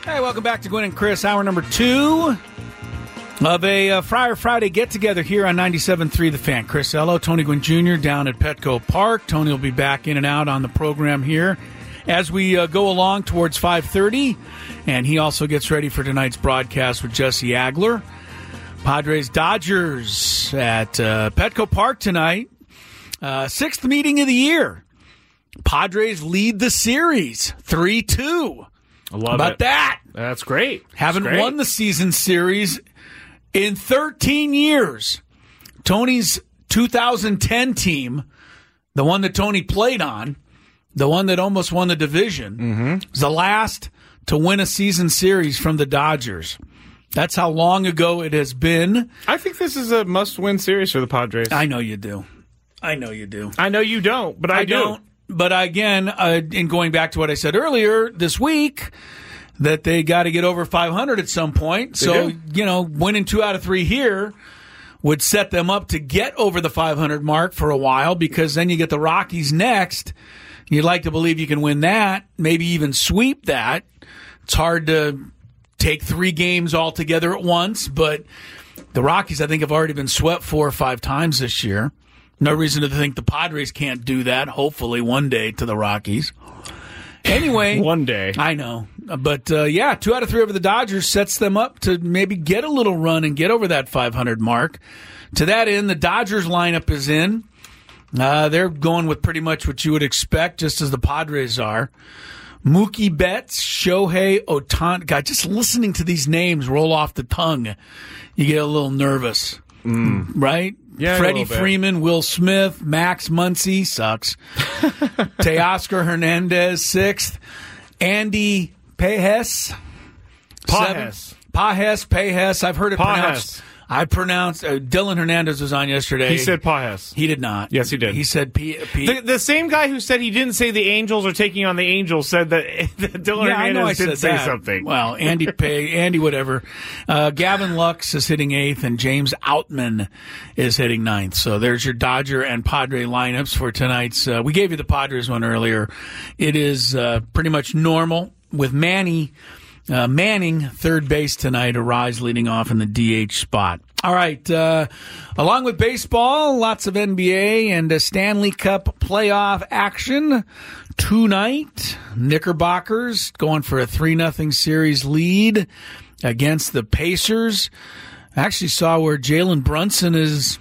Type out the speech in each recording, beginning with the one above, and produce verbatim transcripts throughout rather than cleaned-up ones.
Hey, welcome back to Gwynn and Chris, hour number two of a uh, Friar Friday get-together here on ninety-seven point three The Fan. Chris Ello, Tony Gwynn Junior down at Petco Park. Tony will be back in and out on the program here as we uh, go along towards five thirty, and he also gets ready for tonight's broadcast with Jesse Agler. Padres-Dodgers at uh, Petco Park tonight. Uh, sixth meeting of the year. Padres lead the series three two. I love How about it. that? That's great. Haven't That's great. won the season series in thirteen years. Tony's two thousand ten team, the one that Tony played on, the one that almost won the division, mm-hmm. was the last to win a season series from the Dodgers. That's how long ago it has been. I think this is a must-win series for the Padres. I know you do. I know you do. I know you don't, but I, I do. don't. But again, uh, in going back to what I said earlier this week, that they got to get over five hundred at some point. They so, do. you know, winning two out of three here would set them up to get over the five hundred mark for a while, because then you get the Rockies next. You'd like to believe you can win that, maybe even sweep that. It's hard to take three games all together at once, but the Rockies, I think, have already been swept four or five times this year. No reason to think the Padres can't do that, hopefully, one day to the Rockies. Anyway. One day. I know. But, uh, yeah, two out of three over the Dodgers sets them up to maybe get a little run and get over that five hundred mark. To that end, the Dodgers lineup is in. Uh, they're going with pretty much what you would expect, just as the Padres are. Mookie Betts, Shohei Ohtani. God, just listening to these names roll off the tongue, you get a little nervous, mm. right? Yeah, Freddie Freeman, Will Smith, Max Muncy, sucks. Teoscar Hernandez, sixth. Andy Pages. Pages. Pages, Pages. I've heard it Pages. pronounced. I pronounced, uh, Dylan Hernandez was on yesterday. He said Pages. He did not. Yes, he did. He said P. P- the, the same guy who said he didn't say the Angels are taking on the Angels said that, that Dylan yeah, I know I Hernandez did said say that. something. Well, Andy Pay, Andy whatever. Uh, Gavin Lux is hitting eighth, and James Outman is hitting ninth. So there's your Dodger and Padre lineups for tonight's. Uh, we gave you the Padres one earlier. It is uh, pretty much normal with Manny uh, Manning third base tonight. Arise leading off in the D H spot. All right, uh, along with baseball, lots of N B A and a Stanley Cup playoff action tonight. Knickerbockers going for a three nothing series lead against the Pacers. I actually saw where Jalen Brunson is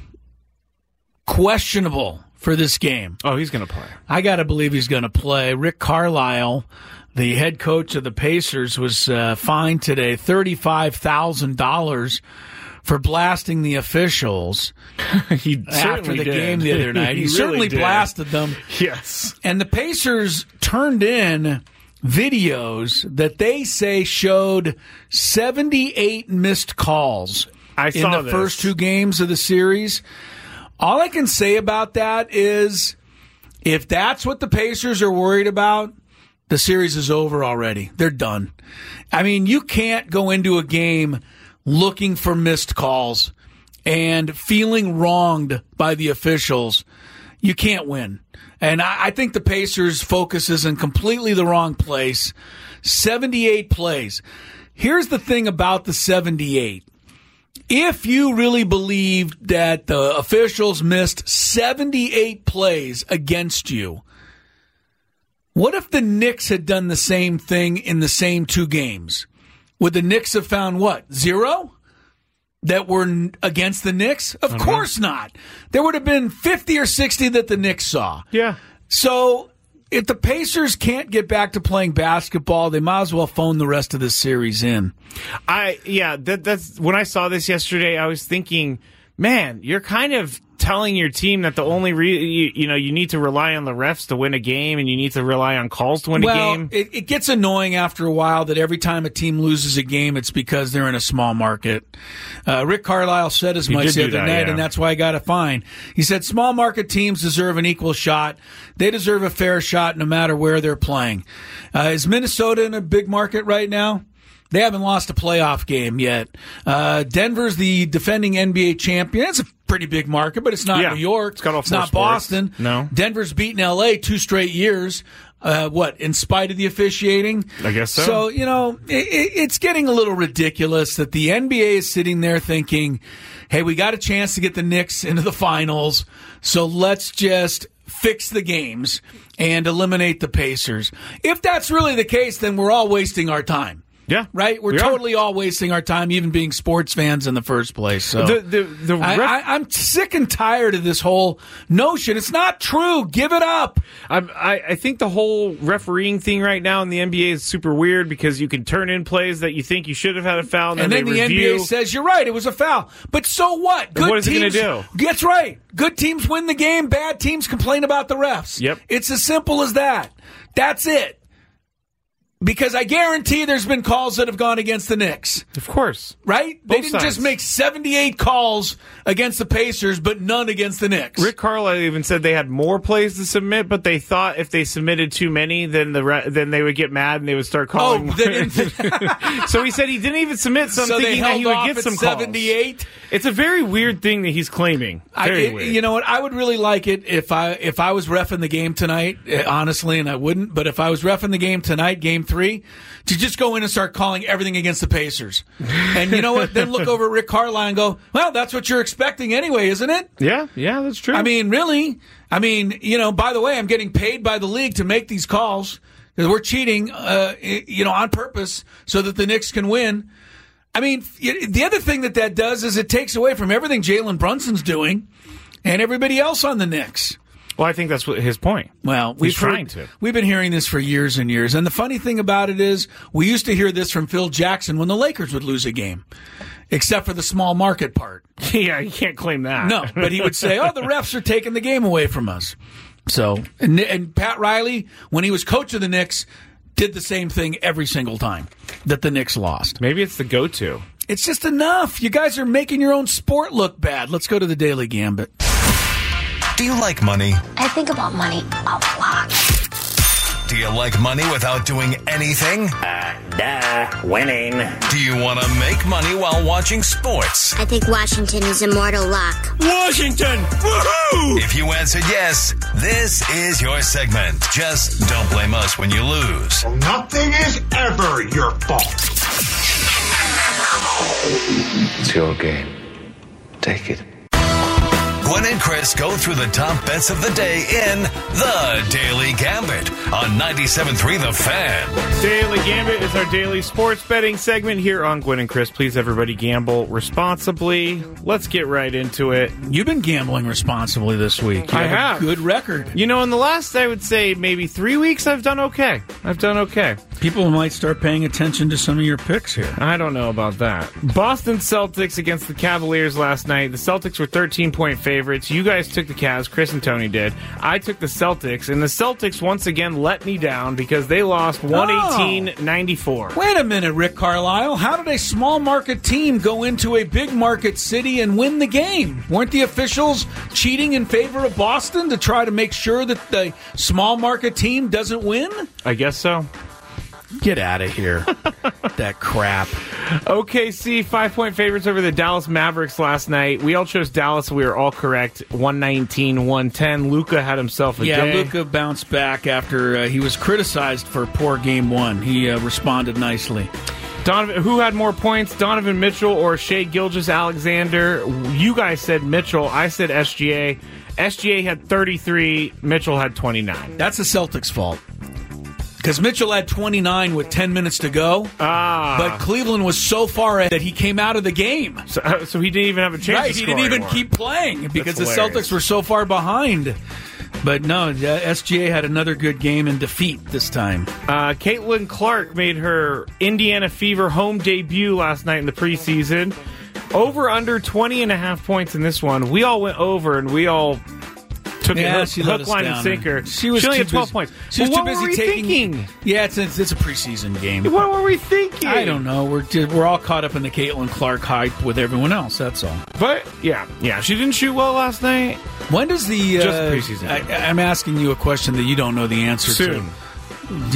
questionable for this game. Oh, he's going to play. I got to believe he's going to play. Rick Carlisle, the head coach of the Pacers, was uh, fined today thirty-five thousand dollars for blasting the officials he after the did. game the other night. He, he certainly really did. blasted them. Yes. And the Pacers turned in videos that they say showed seventy-eight missed calls I in saw the this. first two games of the series. All I can say about that is if that's what the Pacers are worried about, the series is over already. They're done. I mean, you can't go into a game looking for missed calls and feeling wronged by the officials. You can't win. And I, I think the Pacers' focus is in completely the wrong place. seventy-eight plays. Here's the thing about the seventy-eight. If you really believed that the officials missed seventy-eight plays against you, what if the Knicks had done the same thing in the same two games? Would the Knicks have found what? Zero? That were against the Knicks? Of course not. There would have been fifty or sixty that the Knicks saw. Yeah. So if the Pacers can't get back to playing basketball, they might as well phone the rest of this series in. I yeah, that that's when I saw this yesterday, I was thinking, man, you're kind of telling your team that the only re- you, you know you need to rely on the refs to win a game, and you need to rely on calls to win well, a game. It, it gets annoying after a while that every time a team loses a game, it's because they're in a small market. Uh, Rick Carlisle said as He much did the do other that, night, yeah. and that's why I got a fine. He said small market teams deserve an equal shot. They deserve a fair shot no matter where they're playing. Uh, is Minnesota in a big market right now? They haven't lost a playoff game yet. Uh, Denver's the defending N B A champion. It's a pretty big market, but it's not Yeah. New York. It's got all It's four not sports. Boston. No. Denver's beaten L A two straight years. Uh, what, in spite of the officiating? I guess so. So, you know, it, it, it's getting a little ridiculous that the N B A is sitting there thinking, hey, we got a chance to get the Knicks into the finals, so let's just fix the games and eliminate the Pacers. If that's really the case, then we're all wasting our time. Yeah. Right? We're we totally are. all wasting our time, even being sports fans in the first place. So the, the, the ref- I, I, I'm sick and tired of this whole notion. It's not true. Give it up. I'm, I, I think the whole refereeing thing right now in the N B A is super weird because you can turn in plays that you think you should have had a foul, and, And then, then they the review. N B A says, you're right, it was a foul. But so what? Good what is teams, it going to do? That's right. Good teams win the game. Bad teams complain about the refs. Yep. It's as simple as that. That's it. Because I guarantee there's been calls that have gone against the Knicks. Of course. Right? Both they didn't sides. just make seventy-eight calls against the Pacers, but none against the Knicks. Rick Carlisle even said they had more plays to submit, but they thought if they submitted too many, then the re- then they would get mad and they would start calling. Oh, they didn't- So he said he didn't even submit some, so they thinking that held he would off get at some calls. seventy-eight. It's a very weird thing that he's claiming. Very I, weird. You know what? I would really like it if I if I was reffing the game tonight, eh, honestly, and I wouldn't. But if I was reffing the game tonight, game three, to just go in and start calling everything against the Pacers, and you know what? Then look over at Rick Carlisle and go, "Well, that's what you're expecting anyway, isn't it?" Yeah, yeah, that's true. I mean, really? I mean, you know. By the way, I'm getting paid by the league to make these calls because we're cheating, uh, you know, on purpose so that the Knicks can win. I mean, the other thing that that does is it takes away from everything Jalen Brunson's doing and everybody else on the Knicks. Well, I think that's what his point. Well, we've He's trying heard, to. We've been hearing this for years and years. And the funny thing about it is we used to hear this from Phil Jackson when the Lakers would lose a game, except for the small market part. Yeah, you can't claim that. No, but he would say, oh, the refs are taking the game away from us. So, and, and Pat Riley, when he was coach of the Knicks, did the same thing every single time that the Knicks lost. Maybe it's the go-to. It's just enough. You guys are making your own sport look bad. Let's go to the Daily Gambit. Do you like money? I think about money a lot. Do you like money without doing anything? Uh, duh, winning. Do you want to make money while watching sports? I think Washington is immortal luck. Washington! Woohoo! If you answered yes, this is your segment. Just don't blame us when you lose. Nothing is ever your fault. It's your game. Take it. Gwen and Chris go through the top bets of the day in The Daily Gambit on ninety-seven point three The Fan. Daily Gambit is our daily sports betting segment here on Gwen and Chris. Please, everybody, gamble responsibly. Let's get right into it. You've been gambling responsibly this week. You I have. A have. good record. You know, in the last, I would say, maybe three weeks, I've done okay. I've done okay. People might start paying attention to some of your picks here. I don't know about that. Boston Celtics against the Cavaliers last night. The Celtics were thirteen-point favorites. You guys took the Cavs. Chris and Tony did. I took the Celtics, and the Celtics once again let me down because they lost one eighteen ninety-four. Wait a minute, Rick Carlisle. How did a small market team go into a big market city and win the game? Weren't the officials cheating in favor of Boston to try to make sure that the small market team doesn't win? I guess so. Get out of here. That crap. O K C, five-point favorites over the Dallas Mavericks last night. We all chose Dallas. We were all correct. one nineteen one ten. Luka had himself a yeah, day. Luka bounced back after uh, he was criticized for poor game one. He uh, responded nicely. Donovan, who had more points, Donovan Mitchell or Shai Gilgeous-Alexander? You guys said Mitchell. I said S G A. S G A had thirty-three. Mitchell had twenty-nine. That's the Celtics' fault. Because Mitchell had twenty-nine with ten minutes to go. Ah. But Cleveland was so far ahead that he came out of the game. So, uh, so he didn't even have a chance Right, to he score didn't even anymore. keep playing because the That's hilarious. Celtics were so far behind. But no, uh, S G A had another good game in defeat this time. Uh, Caitlin Clark made her Indiana Fever home debut last night in the preseason. Over under twenty and a half points in this one. We all went over and we all took Yeah, it hook, she let hook us line, down. and sinker. She was only too had twelve busy- points. She was Well, too what busy were we taking. thinking? Yeah, it's, it's it's a preseason game. What were we thinking? I don't know. We're just, we're all caught up in the Caitlin Clark hype with everyone else. That's all. But yeah, yeah, she didn't shoot well last night. When does the uh, Just preseason. I, I'm asking you a question that you don't know the answer Soon. to. Yeah.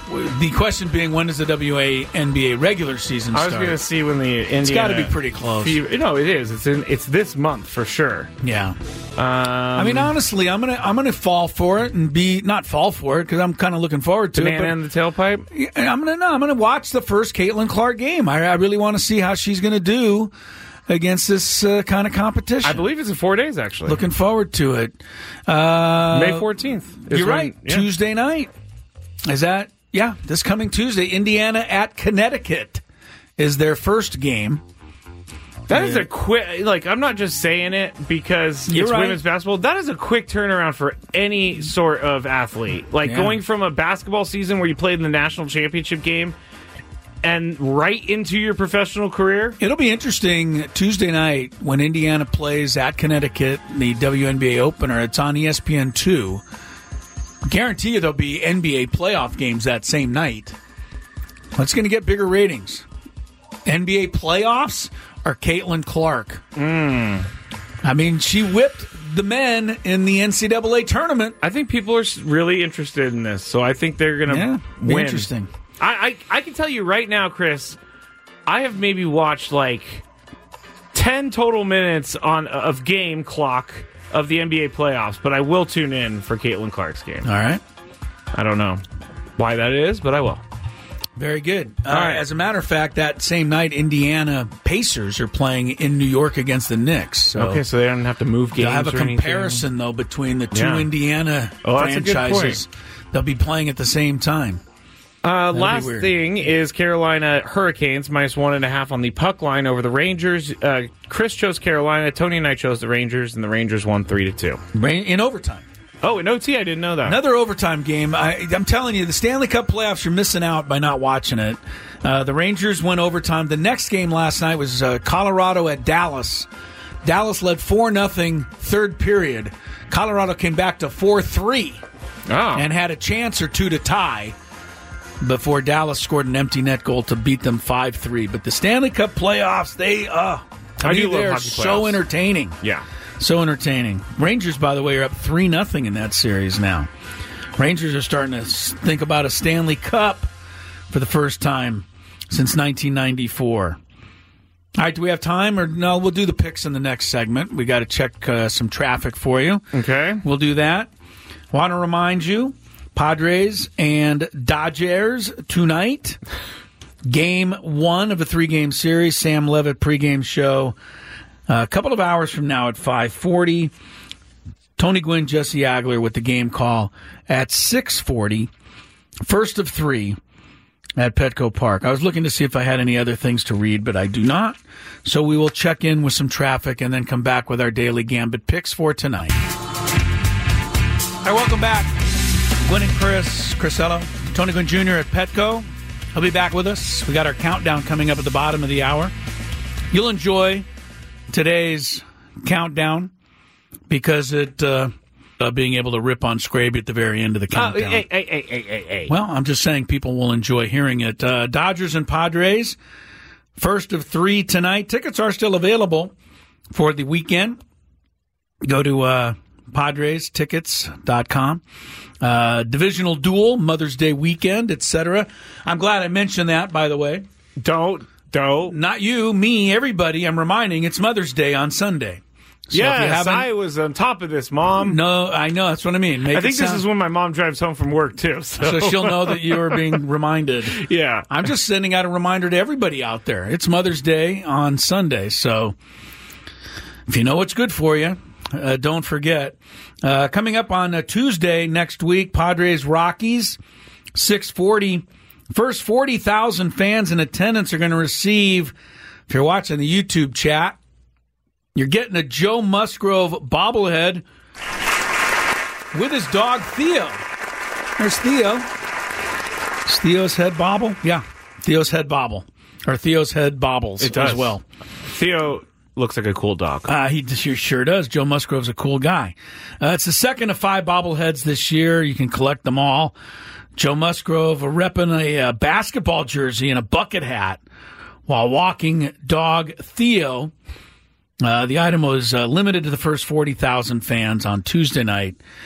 the question being, when does the W N B A regular season I start? was going to see when the Indiana... It's got to be pretty close. Fever, no, it is. It's in. It's this month for sure. Yeah. Um, I mean, honestly, I'm gonna I'm gonna fall for it and be not fall for it because I'm kind of looking forward to Banana it. in the tailpipe. But I'm gonna no, I'm gonna watch the first Caitlin Clark game. I, I really want to see how she's gonna do against this uh, kind of competition. I believe it's in four days, actually. Looking forward to it. Uh, May fourteenth. You're when, right. Yeah. Tuesday night. Is that? Yeah, this coming Tuesday. Indiana at Connecticut is their first game. That is a quick, like, I'm not just saying it because You're it's right. women's basketball. That is a quick turnaround for any sort of athlete. Like, Yeah. going from a basketball season where you played in the national championship game and right into your professional career. It'll be interesting Tuesday night when Indiana plays at Connecticut, the W N B A opener. It's on E S P N two. Guarantee you there'll be N B A playoff games that same night. What's going to get bigger ratings? N B A playoffs or Caitlin Clark? Mm. I mean, she whipped the men in the N C double A tournament. I think people are really interested in this, so I think they're going to Yeah, be win. interesting. I, I I can tell you right now, Chris, I have maybe watched like ten total minutes on of game clock of the N B A playoffs, but I will tune in for Caitlin Clark's game. All right. I don't know why that is, but I will. Very good. Uh, All right. As a matter of fact, that same night, Indiana Pacers are playing in New York against the Knicks. So Okay, so they don't have to move games. they'll have a or anything. comparison, though, between the two Yeah. Indiana Oh, that's a good franchises. They'll be playing at the same time. Uh, be last weird. thing is Carolina Hurricanes minus one and a half on the puck line over the Rangers. Uh, Chris chose Carolina. Tony and I chose the Rangers, and the Rangers won three to two. In overtime. Oh, in O T, I didn't know that. Another overtime game. I, I'm telling you, the Stanley Cup playoffs, you're missing out by not watching it. Uh, the Rangers went overtime. The next game last night was uh, Colorado at Dallas. Dallas led four nothing third period. Colorado came back to four three Oh. and had a chance or two to tie before Dallas scored an empty net goal to beat them five three. But the Stanley Cup playoffs, they, uh, to I me, do love they're hockey so playoffs. entertaining. Yeah. So entertaining. Rangers, by the way, are up three nothing in that series now. Rangers are starting to s- think about a Stanley Cup for the first time since nineteen ninety-four. All right, do we have time? Or no, we'll do the picks in the next segment. We got to check uh, some traffic for you. Okay. We'll do that. Want to remind you, Padres and Dodgers tonight. Game one of a three-game series. Sam Levitt pregame show. Uh, a couple of hours from now at five forty. Tony Gwynn, Jesse Agler with the game call at six forty. First of three at Petco Park. I was looking to see if I had any other things to read, but I do not. So we will check in with some traffic and then come back with our daily Gambit picks for tonight. All right, welcome back. Gwynn and Chris, Chrisello, Tony Gwynn Junior at Petco. He'll be back with us. We got our countdown coming up at the bottom of the hour. You'll enjoy today's countdown because it uh, uh, being able to rip on Scraby at the very end of the Uh, countdown. hey, hey, hey, hey, hey, hey. Well, I'm just saying people will enjoy hearing it. Uh, Dodgers and Padres, first of three tonight. Tickets are still available for the weekend. Go to uh, Padres Tickets dot com. Uh, divisional duel, Mother's Day weekend, et cetera. I'm glad I mentioned that, by the way. Don't, don't. Not you, me, everybody. I'm reminding it's Mother's Day on Sunday. So if you Yes, haven't- I was on top of this, Mom. No, I know. That's what I mean. Make I think it this sound- is when my mom drives home from work, too. So, so she'll know that you are being reminded. Yeah. I'm just sending out a reminder to everybody out there. It's Mother's Day on Sunday, so if you know what's good for you, uh, don't forget. Uh, coming up on uh, Tuesday next week, Padres Rockies, six forty. First forty thousand fans in attendance are going to receive, if you're watching the YouTube chat, you're getting a Joe Musgrove bobblehead with his dog Theo. There's Theo. Is Theo's head bobble? Yeah, Theo's head bobble. Or Theo's head bobbles It does. as well. Theo looks like a cool dog. Uh, he sure, sure does. Joe Musgrove's a cool guy. Uh, it's the second of five bobbleheads this year. You can collect them all. Joe Musgrove repping a uh, basketball jersey and a bucket hat while walking dog Theo. Uh, the item was uh, limited to the first forty thousand fans on Tuesday night.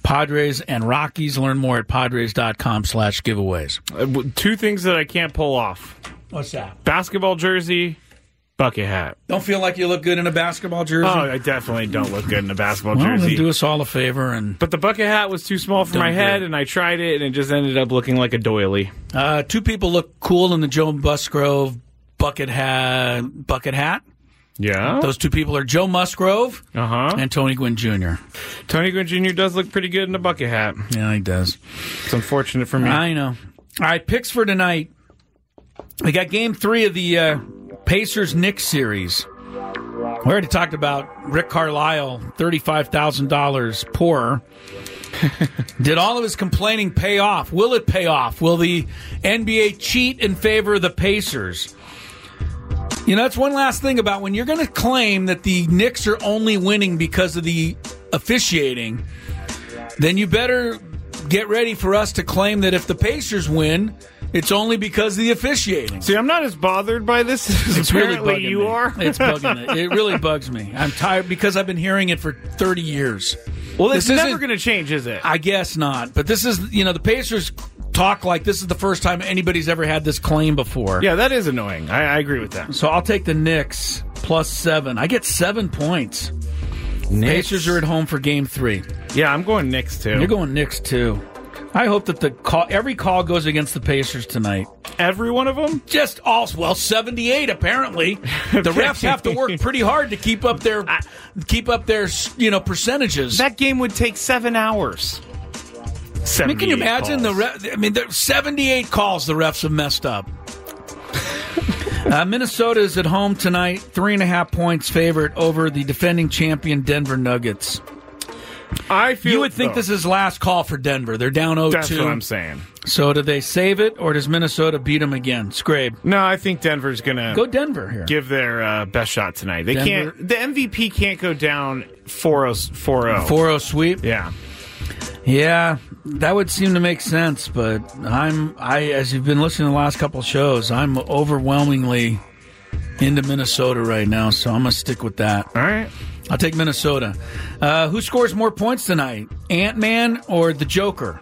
Padres and Rockies. Learn more at padres.com slash giveaways. Uh, two things that I can't pull off. What's that? Basketball jersey, bucket hat. Don't feel like you look good in a basketball jersey? Oh, I definitely don't look good in a basketball well, jersey. Then do us all a favor. and But the bucket hat was too small for Don't my head, do it. and I tried it, and it just ended up looking like a doily. Uh, two people look cool in the Joe Musgrove bucket hat. Bucket hat. Yeah? Those two people are Joe Musgrove Uh-huh. and Tony Gwynn Junior Tony Gwynn Junior does look pretty good in a bucket hat. Yeah, he does. It's unfortunate for me. I know. All right, picks for tonight. We got game three of the uh, Pacers-Knicks series. We already talked about Rick Carlisle, thirty-five thousand dollars poorer. Did all of his complaining pay off? Will it pay off? Will the N B A cheat in favor of the Pacers? You know, that's one last thing about when you're going to claim that the Knicks are only winning because of the officiating, then you better get ready for us to claim that if the Pacers win, it's only because of the officiating. See, I'm not as bothered by this as It's really apparently bugging you me. are. It's bugging me. It really bugs me. I'm tired because I've been hearing it for thirty years. Well, it's This never isn't- going to change, is it? I guess not. But this is, you know, the Pacers talk like this is the first time anybody's ever had this claim before. Yeah, that is annoying. I, I agree with that. So I'll take the Knicks plus seven. I get seven points. Pacers are at home for game three. Yeah, I'm going Knicks, too. You're going Knicks, too. I hope that the call, every call goes against the Pacers tonight. Every one of them? Just all, well, seventy-eight apparently. The refs have to work pretty hard to keep up their keep up their you know percentages. That game would take seven hours. I mean, can you imagine calls. the ref? I mean, there's seventy-eight calls the refs have messed up. uh, Minnesota is at home tonight, three and a half points favorite over the defending champion Denver Nuggets. I feel You would think oh, this is last call for Denver. They're down oh two. That's what I'm saying. So do they save it, or does Minnesota beat them again? Scrape. No, I think Denver's going to Go Denver here. give their uh, best shot tonight. They Denver- can't. The M V P can't go down four oh. four oh. four oh sweep. Yeah. Yeah, that would seem to make sense, but I'm I as you've been listening to the last couple of shows, I'm overwhelmingly into Minnesota right now, so I'm gonna stick with that. All right. I'll take Minnesota. Uh, who scores more points tonight, Ant-Man or the Joker?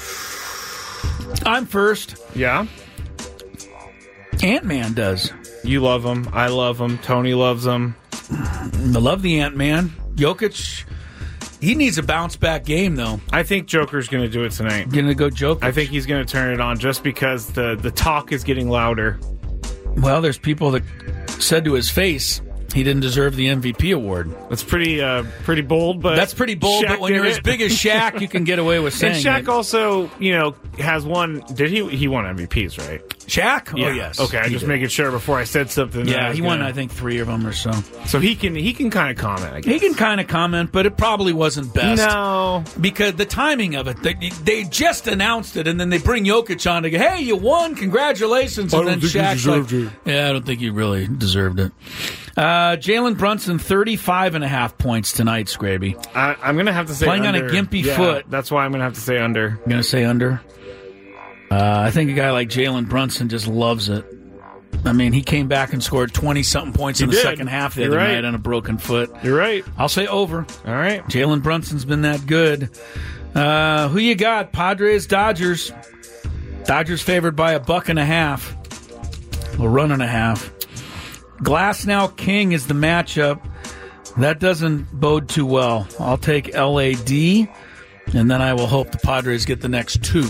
I'm first. Yeah. Ant-Man does. You love them. I love them. Tony loves them. I love the Ant-Man. Jokic, he needs a bounce-back game, though. I think Joker's going to do it tonight. Gonna go Jokic. I think he's going to turn it on just because the, the talk is getting louder. Well, there's people that said to his face he didn't deserve the M V P award. That's pretty uh, pretty bold, but That's pretty bold, Shaq but when did you're it. as big as Shaq, you can get away with saying And Shaq it. also, you know, has won. Did he? He won M V Ps, right? Shaq? Yeah. Oh, yes. Okay, I'm He just did. making sure before I said something. that I Yeah, was he won, gonna- I think, three of them or so. So he can he can kind of comment. I guess He can kind of comment, but it probably wasn't best. No. Because the timing of it, they, they just announced it, and then they bring Jokic on to go, hey, you won, congratulations. And I don't then think you Shaq's like, deserved it. yeah, I don't think you really deserved it. Uh, Jalen Brunson, thirty-five and a half points tonight, Scraby. I, I'm going to have to say Playing on a under. gimpy Yeah, foot. That's why I'm going to have to say under. I'm going to say under. Uh, I think a guy like Jalen Brunson just loves it. I mean, he came back and scored twenty-something points in the did. second half the You're other right. night on a broken foot. You're right. I'll say over. All right. Jalen Brunson's been that good. Uh, who you got? Padres, Dodgers. Dodgers favored by a buck and a half. A run and a half. Glass now King is the matchup. That doesn't bode too well. I'll take L A D, and then I will hope the Padres get the next two.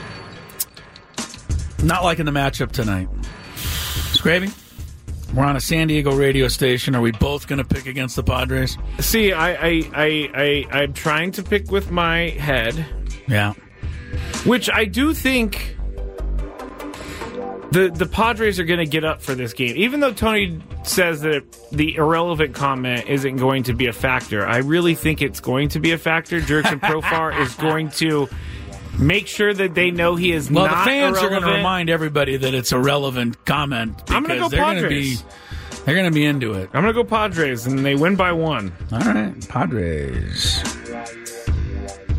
Not liking the matchup tonight. Scraby, we're on a San Diego radio station. Are we both going to pick against the Padres? See, I, I, I, I, I'm trying to pick with my head, Yeah. which I do think the the Padres are going to get up for this game. Even though Tony says that the irrelevant comment isn't going to be a factor, I really think it's going to be a factor. Jurickson Profar is going to make sure that they know he is Well, not the fans are going to irrelevant. remind everybody that it's a relevant comment. I'm gonna because go they're gonna Padres. be They're going to be into it. I'm going to go Padres, and they win by one. All right, Padres.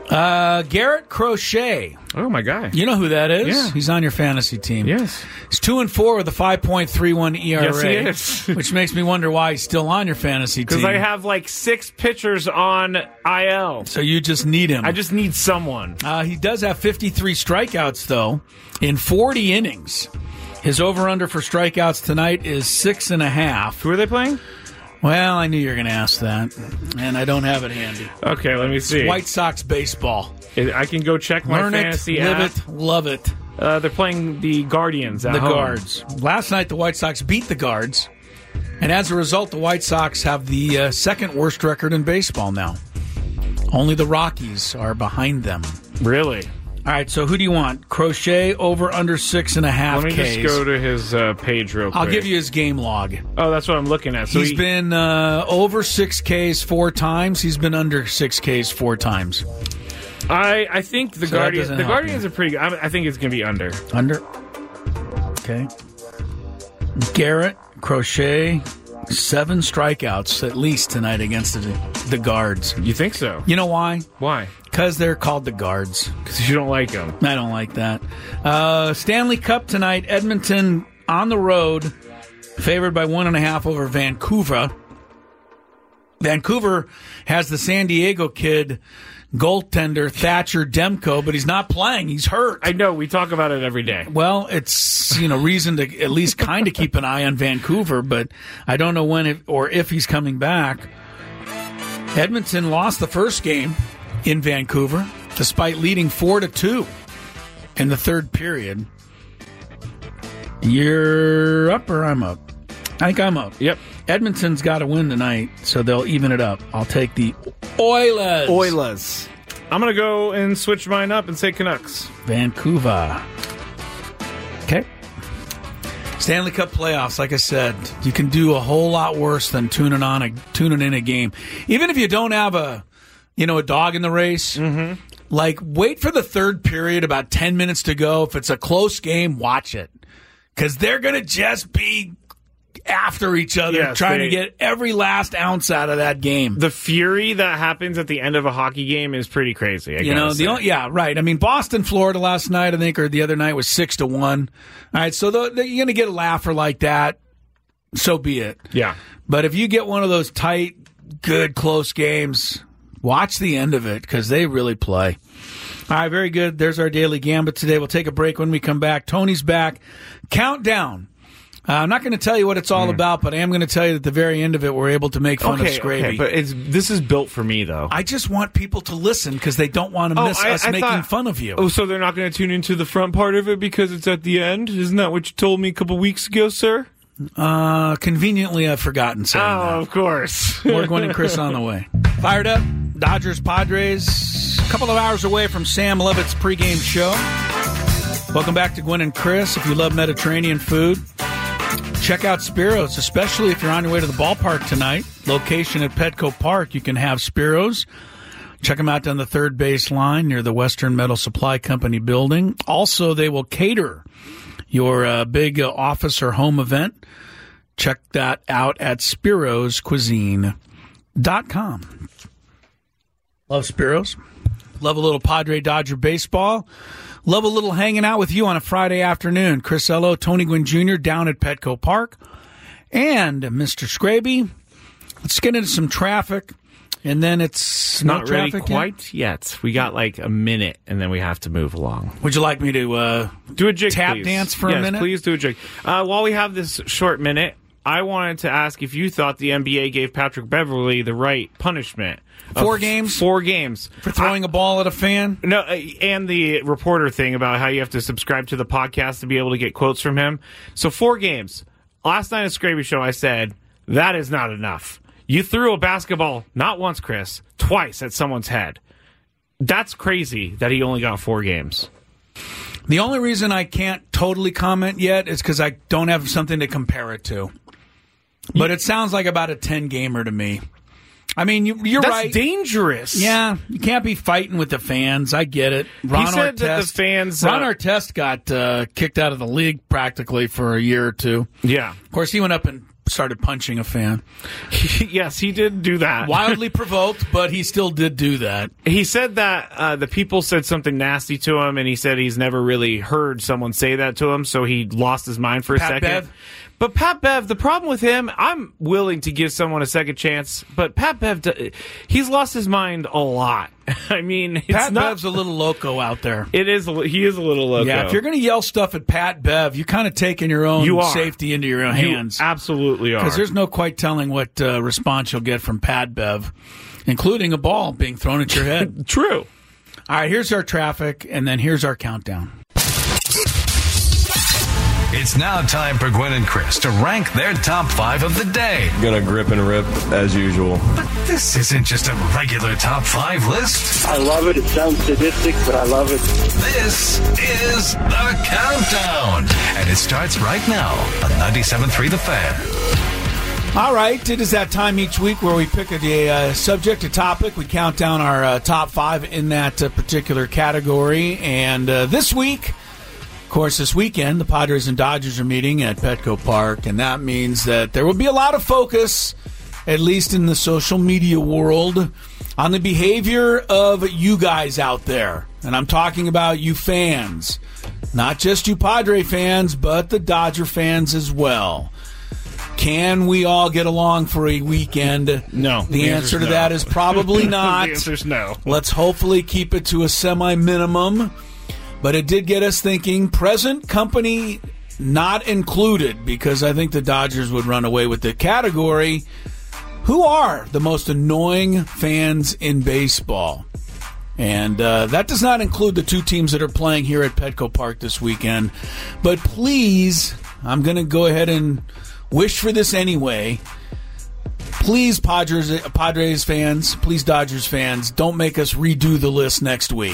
Uh, Garrett Crochet. Oh, my guy. You know who that is? Yeah. He's on your fantasy team. Yes. He's two and four with a five point three one E R A. Yes, he is. Which makes me wonder why he's still on your fantasy team. Because I have like six pitchers on I L. So you just need him. I just need someone. Uh, he does have fifty-three strikeouts, though, in forty innings. His over-under for strikeouts tonight is six and a half. Who are they playing? Well, I knew you were going to ask that, and I don't have it handy. Okay, let me see. White Sox baseball. I can go check my Learn fantasy it, live app. it, love it. Uh, they're playing the Guardians at The home. Guards. Last night, the White Sox beat the Guards, and as a result, the White Sox have the uh, second worst record in baseball now. Only the Rockies are behind them. Really? All right, so who do you want? Crochet over under six and a half Let me Ks. just go to his uh, page real quick. I'll give you his game log. Oh, that's what I'm looking at. So He's he, been uh, over six Ks four times. He's been under six Ks four times. I I think the So that Guardians. doesn't The help Guardians you. are pretty good. I, I think it's going to be under. Under. Okay. Garrett Crochet, seven strikeouts at least tonight against the, the Guards. You think so? You know why? Why? Because they're called the Guards. Because you don't like them. I don't like that. Uh, Stanley Cup tonight. Edmonton on the road, favored by one and a half over Vancouver. Vancouver has the San Diego kid, goaltender Thatcher Demko, but he's not playing. He's hurt. I know. We talk about it every day. Well, it's, you know, reason to at least kind of keep an eye on Vancouver, but I don't know when if, or if he's coming back. Edmonton lost the first game in Vancouver, despite leading four to two in the third period. You're up or I'm up? I think I'm up. Yep. Edmonton's got to win tonight, so they'll even it up. I'll take the Oilers. Oilers. I'm going to go and switch mine up and say Canucks. Vancouver. Okay. Stanley Cup playoffs, like I said, you can do a whole lot worse than tuning on a tuning in a game. Even if you don't have a, you know, a dog in the race, mm-hmm. like wait for the third period, about ten minutes to go. If it's a close game, watch it. Because they're going to just be after each other, Yes, trying they- to get every last ounce out of that game. The fury that happens at the end of a hockey game is pretty crazy. I You know, gotta the say. only, yeah, right. I mean, Boston, Florida last night, I think, or the other night was six to one. All right, so the, the, you're going to get a laugher like that. So be it. Yeah. But if you get one of those tight, good, close games, watch the end of it because they really play. All right, very good. There's our daily gambit today. We'll take a break when we come back. Tony's back. Countdown. Uh, I'm not going to tell you what it's all mm. about, but I am going to tell you that at the very end of it, we're able to make fun okay, of Scraby. Okay, but it's, this is built for me, though. I just want people to listen because they don't want to miss I, us I making thought, fun of you. Oh, so they're not going to tune into the front part of it because it's at the end? Isn't that what you told me a couple weeks ago, sir? Uh, conveniently, I've forgotten saying Oh, that. of course. More Gwen and Chris on the way. Fired up. Dodgers, Padres. A couple of hours away from Sam Levitt's pregame show. Welcome back to Gwen and Chris. If you love Mediterranean food, check out Spiro's, especially if you're on your way to the ballpark tonight. Location at Petco Park. You can have Spiro's. Check them out down the third base line near the Western Metal Supply Company building. Also, they will cater your uh, big uh, office or home event. Check that out at spiros cuisine dot com. Love Spiro's. Love a little Padre Dodger baseball. Love a little hanging out with you on a Friday afternoon. Chris Ello, Tony Gwynn Junior down at Petco Park. And Mister Scraby. Let's get into some traffic. And then it's Not no ready traffic quite yet. We got like a minute, and then we have to move along. Would you like me to uh, Do a jig, tap please. dance for yes, a minute? Please do a jig. Uh, while we have this short minute, I wanted to ask if you thought the N B A gave Patrick Beverley the right punishment. Four of games? Four games. For throwing a ball at a fan? No, uh, and the reporter thing about how you have to subscribe to the podcast to be able to get quotes from him. So four games. Last night at Scraby Show, I said, that is not enough. You threw a basketball, not once, Chris, twice at someone's head. That's crazy that he only got four games. The only reason I can't totally comment yet is because I don't have something to compare it to. But it sounds like about a ten-gamer to me. I mean, you, you're That's right. dangerous. Yeah, you can't be fighting with the fans. I get it. Ron He said Artest, that the fans... Ron uh, Artest got uh, kicked out of the league practically for a year or two. Yeah. Of course, he went up and started punching a fan. Yes, he did do that. Wildly provoked, but he still did do that. He said that uh, the people said something nasty to him, and he said he's never really heard someone say that to him, so he lost his mind for a Pat second. Bev? But Pat Bev, the problem with him, I'm willing to give someone a second chance, but Pat Bev, he's lost his mind a lot. I mean, it's Pat not, Bev's a little loco out there. It is. He is a little loco. Yeah, if you're going to yell stuff at Pat Bev, you're kind of taking your own You are. safety into your own hands. You absolutely are. Because there's no quite telling what uh, response you'll get from Pat Bev, including a ball being thrown at your head. True. All right, here's our traffic, and then here's our countdown. It's now time for Gwen and Chris to rank their top five of the day. Gonna grip and rip as usual. But this isn't just a regular top five list. I love it. It sounds sadistic, but I love it. This is the Countdown. And it starts right now on ninety-seven point three The Fan. All right, it is that time each week where we pick a uh, subject, a topic. We count down our uh, top five in that uh, particular category. And uh, this week, of course, this weekend, the Padres and Dodgers are meeting at Petco Park, and that means that there will be a lot of focus, at least in the social media world, on the behavior of you guys out there. And I'm talking about you fans, not just you Padre fans, but the Dodger fans as well. Can we all get along for a weekend? No. The, the answer to no. that is probably not. The answer's no. Let's hopefully keep it to a semi-minimum. But it did get us thinking, present company not included, because I think the Dodgers would run away with the category. Who are the most annoying fans in baseball? And uh, that does not include the two teams that are playing here at Petco Park this weekend. But please, I'm going to go ahead and wish for this anyway. Please, Padres, Padres fans, please, Dodgers fans, don't make us redo the list next week.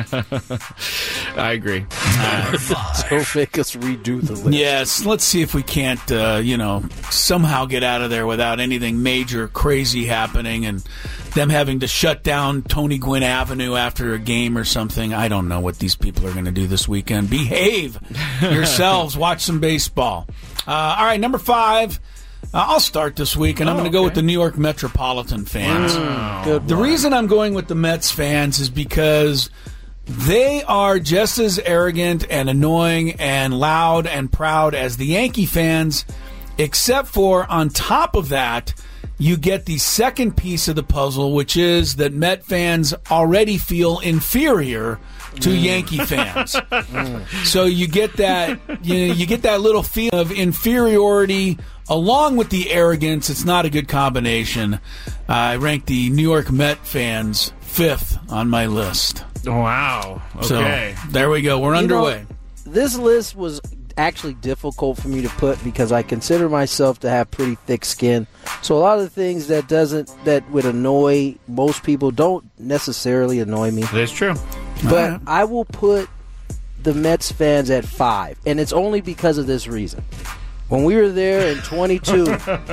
I agree. Uh, don't make us redo the list. Yes, let's see if we can't, uh, you know, somehow get out of there without anything major crazy happening and them having to shut down Tony Gwynn Avenue after a game or something. I don't know what these people are going to do this weekend. Behave yourselves. Watch some baseball. Uh, all right, number five. Uh, I'll start this week, and I'm oh, going to go okay. with the New York Metropolitan fans. Wow. Good the one. reason I'm going with the Mets fans is because they are just as arrogant and annoying and loud and proud as the Yankee fans, except for on top of that, you get the second piece of the puzzle, which is that Met fans already feel inferior to mm. Yankee fans. mm. So you get that you know, you get that little feel of inferiority along with the arrogance. It's not a good combination. Uh, I rank the New York Met fans fifth on my list. Wow. Okay. So there we go. We're You underway. know, this list was actually difficult for me to put because I consider myself to have pretty thick skin. So a lot of the things that doesn't that would annoy most people don't necessarily annoy me. That's true. But right. I will put the Mets fans at five, and it's only because of this reason. When we were there in twenty-two,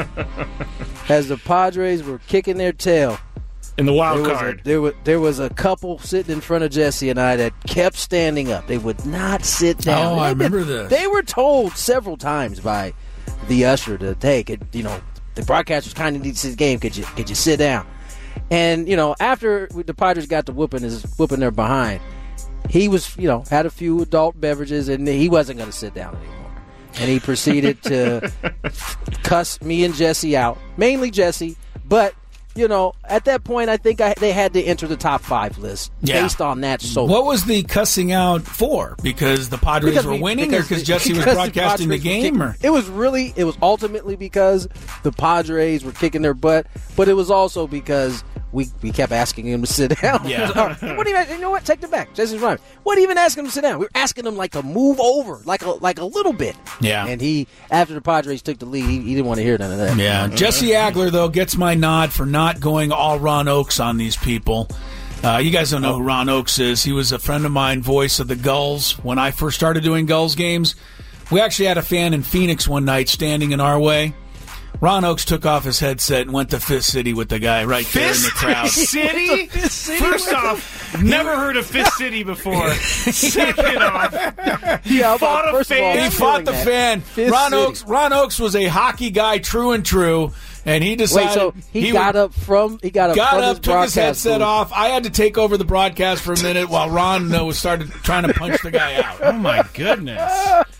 as the Padres were kicking their tail, in the wild there card, was a, there was there was a couple sitting in front of Jesse and I that kept standing up. They would not sit down. Oh, I They've been- remember this. They were told several times by the usher to take it. You know, the broadcasters kind of need to see the game. Could you could you sit down? And you know, after the Padres got to whooping his whooping their behind, he was you know had a few adult beverages and he wasn't going to sit down anymore. And he proceeded to cuss me and Jesse out, mainly Jesse. But you know, at that point, I think I, they had to enter the top five list Yeah. based on that. So What was the cussing out for? Because the Padres Because were we- winning, because or because the- Jesse was because broadcasting the, Padres were game? kick- Or It was really, it was ultimately because the Padres were kicking their butt, but it was also because we, we kept asking him to sit down. Yeah. What do you, you know what? Take it back. Jesse's right. What do you even ask him to sit down? We were asking him like to move over, like a like a little bit. Yeah. And he, after the Padres took the lead, he, he didn't want to hear none of that. Yeah, Jesse Agler, though, gets my nod for not going all Ron Oakes on these people. Uh, you guys don't know who Ron Oakes is. He was a friend of mine, voice of the Gulls. When I first started doing Gulls games, we actually had a fan in Phoenix one night standing in our way. Ron Oakes took off his headset and went to Fist City with the guy right there in the crowd. City? First off, Never heard of Fist City before. Second off, he Yeah, fought well, a first of all, fan. He fought the that. fan. Fifth Ron City. Oakes. Ron Oakes was a hockey guy, true and true, and he decided. Wait, so he, got would, up from he got up got from up, his took his broadcast headset booth. off. I had to take over the broadcast for a minute while Ron uh, started trying to punch the guy out. Oh my goodness.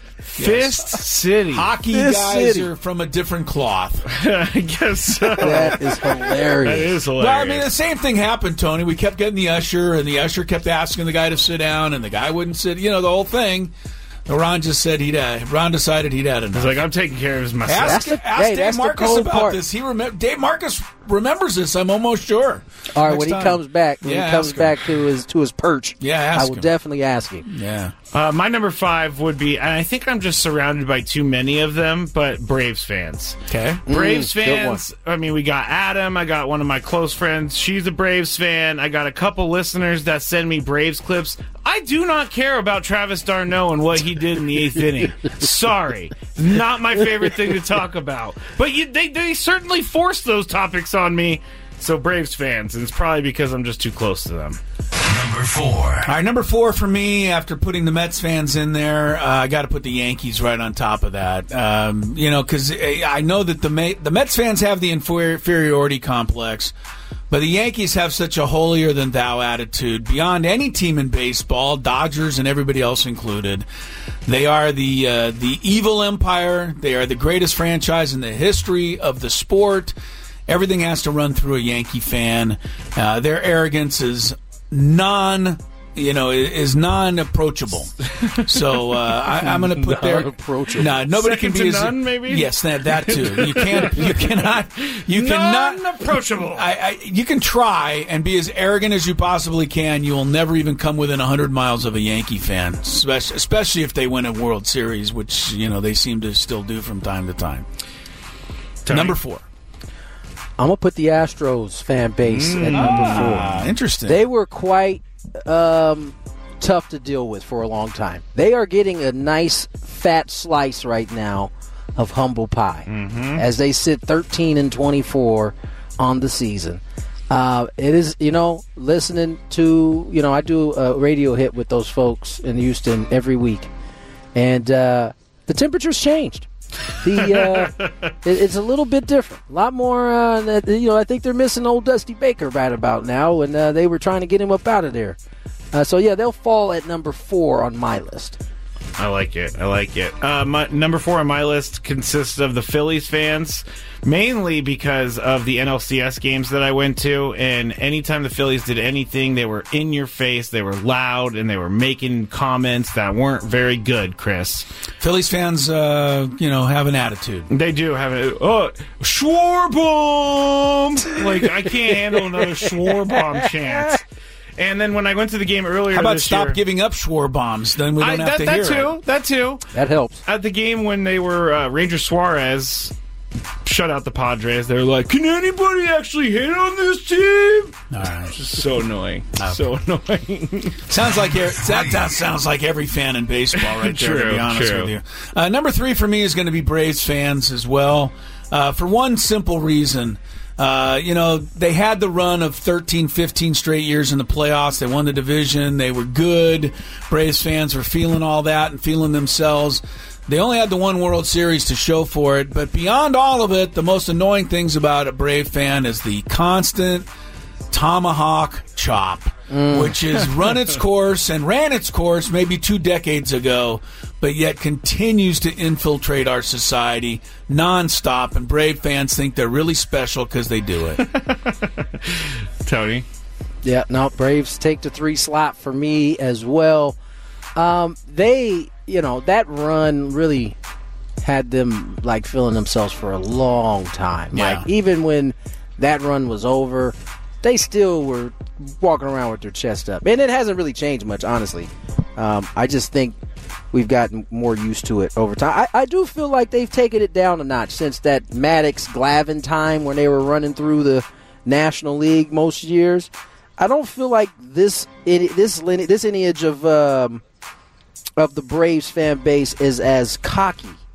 Fist City. Hockey Fist guys City. are from a different cloth. I guess so. That is hilarious. That is hilarious. Well, I mean, the same thing happened, Tony. We kept getting the usher, and the usher kept asking the guy to sit down, and the guy wouldn't sit. You know, the whole thing. Ron just said he'd. Uh, Ron decided he'd had enough. He's like, I'm taking care of myself. Ask, That's the- ask hey, Dave that's the Marcus cold about part. this. He remem- Dave Marcus remembers this. I'm almost sure. All right, Next when he time. comes back, when Yeah, he comes ask him. back to his to his perch, Yeah, ask I will him. definitely ask him. Yeah. Uh, my number five would be, and I think I'm just surrounded by too many of them, but Braves fans. Okay. Braves Mm, good fans. I mean, we got Adam. I got one of my close friends. She's a Braves fan. I got a couple listeners that send me Braves clips. I do not care about Travis d'Arnaud and what he did in the eighth inning. Sorry. Not my favorite thing to talk about. But you, they, they certainly forced those topics on me. So Braves fans, and it's probably because I'm just too close to them. Number four. All right, number four for me, after putting the Mets fans in there, uh, I got to put the Yankees right on top of that. Um, you know, because I know that the, Ma- the Mets fans have the inferi- inferiority complex, but the Yankees have such a holier-than-thou attitude beyond any team in baseball, Dodgers and everybody else included. They are the uh, the evil empire. They are the greatest franchise in the history of the sport. Everything has to run through a Yankee fan. Uh, their arrogance is non, you know, is non-approachable. So uh, I, I'm going to put their Non-approachable. no, nobody Second can be to as none, maybe? Yes, that that too. You can't. You cannot. You cannot. Non-approachable. I, I, you can try and be as arrogant as you possibly can. You will never even come within one hundred miles of a Yankee fan, especially, especially if they win a World Series, which you know they seem to still do from time to time. Tony. Number four. I'm gonna put the Astros fan base at number four. Ah, interesting. They were quite um, tough to deal with for a long time. They are getting a nice fat slice right now of humble pie as they sit thirteen and twenty-four on the season. Uh, it is, you know, listening to, you know, I do a radio hit with those folks in Houston every week, and uh, the temperature's changed. The uh, it, it's a little bit different, a lot more. Uh, that- you know, I think they're missing old Dusty Baker right about now, and uh, they were trying to get him up out of there. Uh, so yeah, they'll fall at number four on my list. I like it. I like it. Uh, my, number four on my list consists of the Phillies fans, mainly because of the N L C S games that I went to. And anytime the Phillies did anything, they were in your face, they were loud, and they were making comments that weren't very good, Chris. Phillies fans, uh, you know, have an attitude. They do have a oh, Schwarbomb. Like I can't handle another Schwarbomb chant. And then when I went to the game earlier, How about this stop year, giving up Schwar bombs? Then we I, don't have that, to that hear too. it. That too. That helps. At the game when they were uh, Ranger Suarez shut out the Padres, they were like, "Can anybody actually hit on this team?" All right. Just so annoying. So annoying. Sounds like that, that sounds like every fan in baseball right there, to True, be honest true. with you. Uh, number three for me is going to be Braves fans as well, uh, for one simple reason. Uh, you know, they had the run of thirteen, fifteen straight years in the playoffs. They won the division. They were good. Braves fans were feeling all that and feeling themselves. They only had the one World Series to show for it. But beyond all of it, the most annoying things about a Brave fan is the constant tomahawk chop, Mm. which has run its course and ran its course maybe two decades ago, but yet continues to infiltrate our society nonstop. And Brave fans think they're really special because they do it. Tony. Yeah, no, Braves take the three slot for me as well. Um, they, you know, that run really had them like feeling themselves for a long time. Yeah. Like even when that run was over, they still were walking around with their chest up, and it hasn't really changed much, honestly. Um, I just think we've gotten more used to it over time. I, I do feel like they've taken it down a notch since that Maddox Glavine time when they were running through the National League most years. I don't feel like this this this lineage of um, of the Braves fan base is as cocky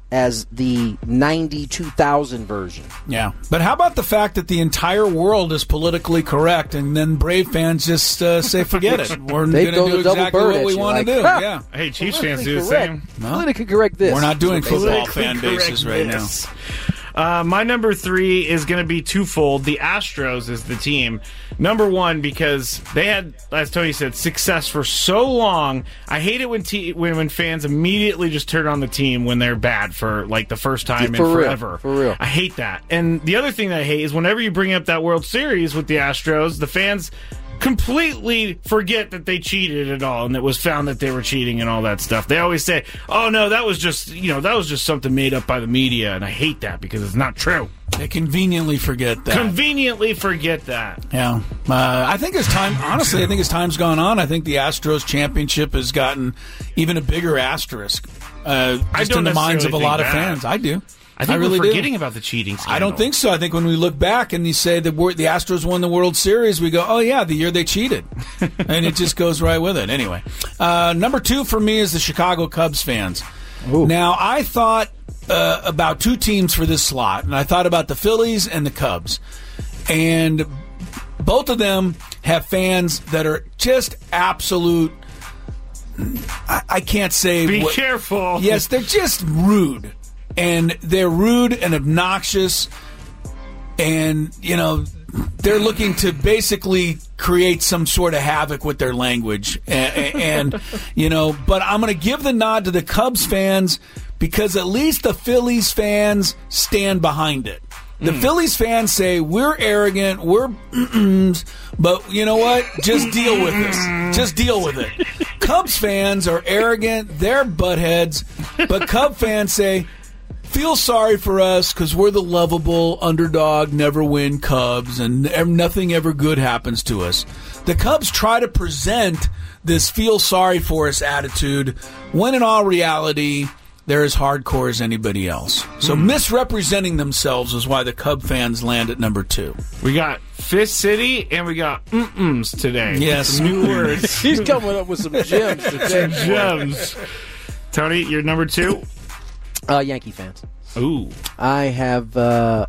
as the ninety-two thousand version. Yeah. But how about the fact that the entire world is politically correct and then Brave fans just uh, say, forget it. We're going to do exactly what we want to do. Huh. Yeah. Hey, Chiefs fans do the correct. same. Well, Politically correct this. We're not doing football Politically fan bases correct right this. now. Uh, my number three is going to be twofold. The Astros is the team. Number one, because they had, as Tony said, success for so long. I hate it when te- when, when fans immediately just turn on the team when they're bad for like the first time for in real, forever. For real. I hate that. And the other thing that I hate is whenever you bring up that World Series with the Astros, the fans completely forget that they cheated at all and it was found that they were cheating and all that stuff. They always say, oh no, that was just, you know, that was just something made up by the media, and I hate that because it's not true. They conveniently forget that. Conveniently forget that. Yeah. Uh, I think as time, honestly, I think as time's gone on, I think the Astros championship has gotten even a bigger asterisk uh, just I don't in the minds of a necessarily lot think of that. fans. I do. I think I really we're forgetting do. about the cheating scandal. I don't think so. I think when we look back and you say the the Astros won the World Series, we go, oh, yeah, the year they cheated. And it just goes right with it. Anyway, uh, number two for me is the Chicago Cubs fans. Ooh. Now, I thought uh, about two teams for this slot, and I thought about the Phillies and the Cubs. And both of them have fans that are just absolute, I, I can't say. Be what, careful. Yes, they're just rude. And they're rude and obnoxious, and, you know, they're looking to basically create some sort of havoc with their language. And, and you know, but I'm going to give the nod to the Cubs fans because at least the Phillies fans stand behind it. The mm. Phillies fans say, we're arrogant, we're mm-ms, but you know what? Just deal with this. Just deal with it. Cubs fans are arrogant, they're buttheads, but Cub fans say, feel sorry for us because we're the lovable underdog, never win Cubs, and nothing ever good happens to us. The Cubs try to present this feel sorry for us attitude when in all reality, they're as hardcore as anybody else. So mm. misrepresenting themselves is why the Cub fans land at number two. We got Fist City and we got mm-ms today. Yes. New words. He's coming up with some gems today. Some gems. Tony, you're number two? Uh, Yankee fans. Ooh. I have, uh,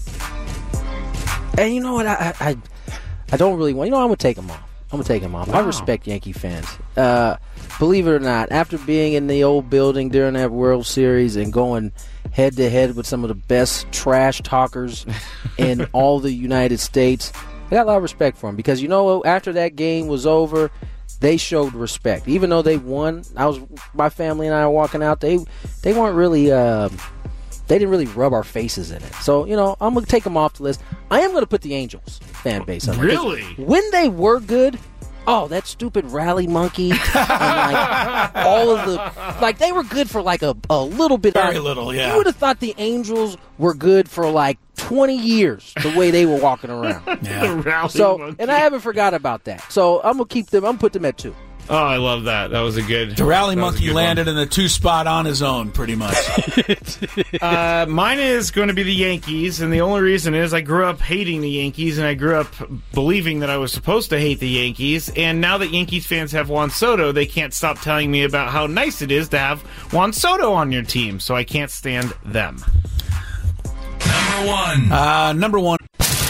and you know what? I, I, I don't really want. You know, I'm gonna take them off. I'm gonna take them off. Wow. I respect Yankee fans. Uh, believe it or not, after being in the old building during that World Series and going head to head with some of the best trash talkers in all the United States, I got a lot of respect for them because you know, after that game was over, they showed respect. Even though they won, I was my family and I were walking out. They they weren't really. Uh, They didn't really rub our faces in it. So, you know, I'm going to take them off the list. I am going to put the Angels fan base on. Really? When they were good, oh, that stupid rally monkey. And like all of the, like they were good for like a, a little bit. Very little, yeah. You would have thought the Angels were good for like twenty years the way they were walking around. Yeah. The rally so, monkey. and I haven't forgot about that. So I'm going to keep them, I'm going to put them at two. Oh, I love that. That was a good. The rally that was a monkey good landed one. in the two spot on his own, pretty much. uh, mine is going to be the Yankees, and the only reason is I grew up hating the Yankees, and I grew up believing that I was supposed to hate the Yankees. And now that Yankees fans have Juan Soto, they can't stop telling me about how nice it is to have Juan Soto on your team. So I can't stand them. Number one. Uh, number one.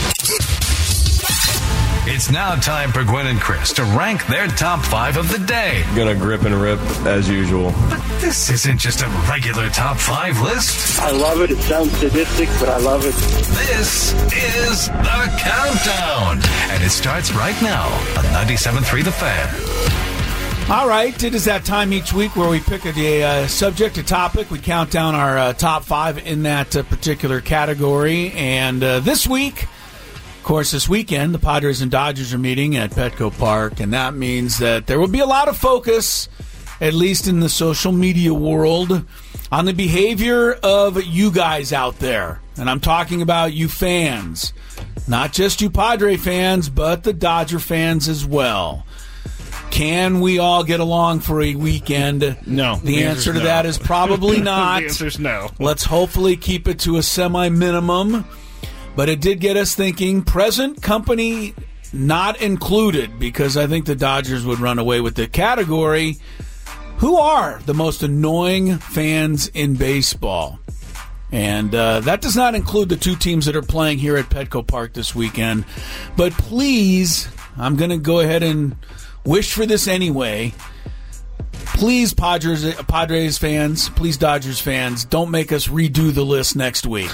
It's now time for Gwen and Chris to rank their top five of the day. Gonna grip and rip as usual. But this isn't just a regular top five list. I love it. It sounds sadistic, but I love it. This is The Countdown. And it starts right now on ninety-seven point three The Fan. All right, it is that time each week where we pick a uh, subject, a topic. We count down our uh, top five in that uh, particular category. And uh, this week, of course, this weekend, the Padres and Dodgers are meeting at Petco Park, and that means that there will be a lot of focus, at least in the social media world, on the behavior of you guys out there. And I'm talking about you fans, not just you Padre fans, but the Dodger fans as well. Can we all get along for a weekend? No. The, the answer to no. that is probably not. The answer's no. Let's hopefully keep it to a semi-minimum. But it did get us thinking, present company not included, because I think the Dodgers would run away with the category. who are the most annoying fans in baseball? And uh, that does not include the two teams that are playing here at Petco Park this weekend. But please, I'm going to go ahead and wish for this anyway. Please, Padres, Padres fans, please, Dodgers fans, don't make us redo the list next week.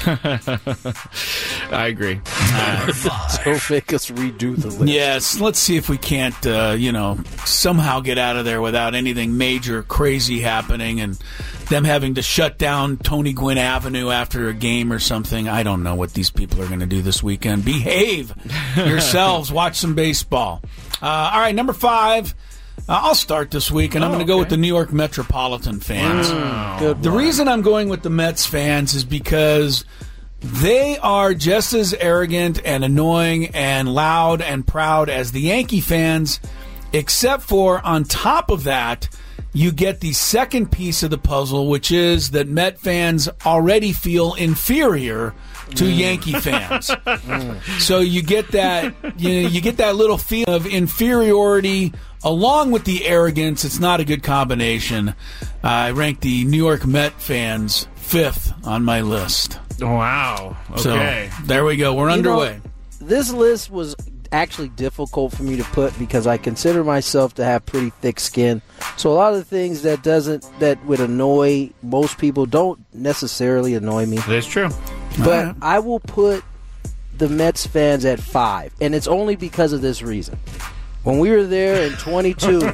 I agree. Uh, don't make us redo the list. Yes, let's see if we can't, uh, you know, somehow get out of there without anything major, crazy happening and them having to shut down Tony Gwynn Avenue after a game or something. I don't know what these people are going to do this weekend. Behave yourselves. Watch some baseball. Uh, all right, number five. Uh, I'll start this week, and oh, I'm going to go okay. with the New York Metropolitan fans. Mm, good the one. reason I'm going with the Mets fans is because they are just as arrogant and annoying and loud and proud as the Yankee fans, except for on top of that, you get the second piece of the puzzle, which is that Met fans already feel inferior to mm. Yankee fans. mm. So you get that you know, you get that little feeling of inferiority along with the arrogance. It's not a good combination. Uh, I rank the New York Met fans fifth on my list. Wow. Okay. So there we go. We're you underway. Know, this list was actually difficult for me to put because I consider myself to have pretty thick skin. So a lot of the things that doesn't that would annoy most people don't necessarily annoy me. That's true. But right. I will put the Mets fans at five, and it's only because of this reason. When we were there in twenty-two,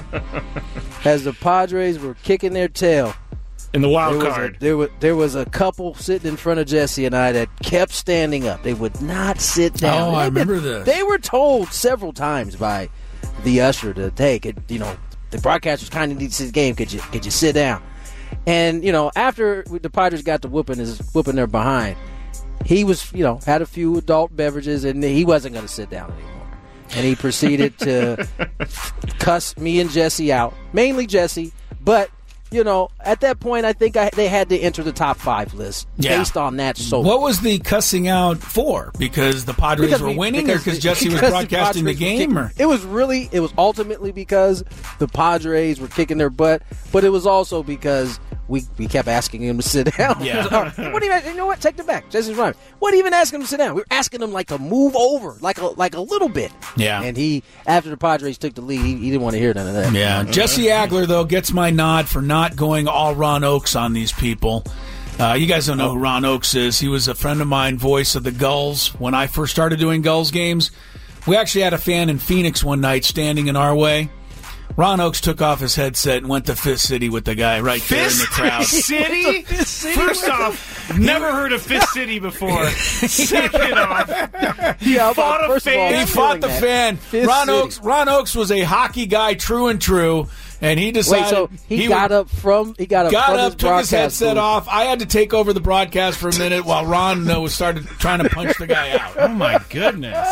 as the Padres were kicking their tail, in the wild there card, was a, there was there was a couple sitting in front of Jesse and I that kept standing up. They would not sit down. Oh, I remember been, this. They were told several times by the usher to take it. You know, the broadcasters kind of need to see the game. Could you could you sit down? And you know, after the Padres got to whooping his whooping their behind, he was you know had a few adult beverages and he wasn't going to sit down anymore. And he proceeded to cuss me and Jesse out, mainly Jesse. But, you know, at that point, I think I, they had to enter the top five list yeah. based on that. So, what was the cussing out for? Because the Padres because were we, winning, because or because the, Jesse because was broadcasting the, the game? Or? It was really, it was ultimately because the Padres were kicking their butt, but it was also because we, we kept asking him to sit down. Yeah. What even, you know what? Take it back. Jesse's right. What even asking him to sit down? We were asking him like to move over, like a like a little bit. Yeah. And he, after the Padres took the lead, he, he didn't want to hear none of that. Yeah. Jesse Agler, though, gets my nod for not going all Ron Oakes on these people. Uh, you guys don't know who Ron Oakes is. He was a friend of mine, voice of the Gulls. When I first started doing Gulls games, we actually had a fan in Phoenix one night standing in our way. Ron Oakes took off his headset and went to Fist City with the guy right there Fist in the crowd. City? Fist City? First off, never heard of Fist City before. Second off, he yeah, fought a fan. All, he fought the that. fan. Fist Ron City. Oakes. Ron Oakes was a hockey guy, true and true, and he decided. Wait, so he, he got would, up from he got up got from up, his took his headset booth. off. I had to take over the broadcast for a minute while Ron uh, was started trying to punch the guy out. Oh my goodness.